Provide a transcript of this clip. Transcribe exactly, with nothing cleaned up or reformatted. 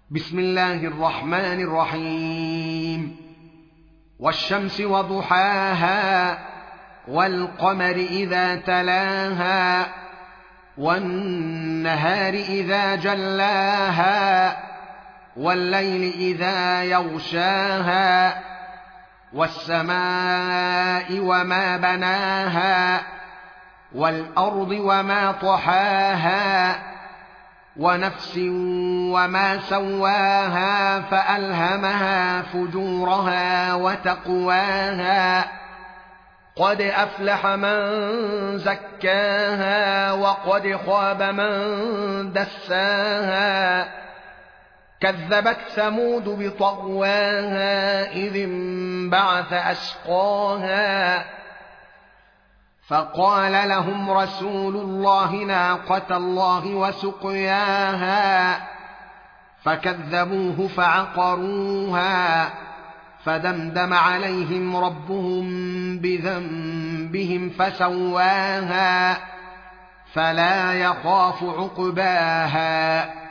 بسم الله الرحمن الرحيم والشمس وضحاها والقمر إذا تلاها والنهار إذا جلاها والليل إذا يغشاها والسماء وما بناها والأرض وما طحاها ونفس وما سواها فألهمها فجورها وتقواها قد أفلح من زكاها وقد خاب من دساها كذبت ثمود بطغواها إذ انبعث أشقاها فقال لهم رسول الله ناقة الله وسقياها فكذبوه فعقروها فدمدم عليهم ربهم بذنبهم فسواها فلا يخاف عقباها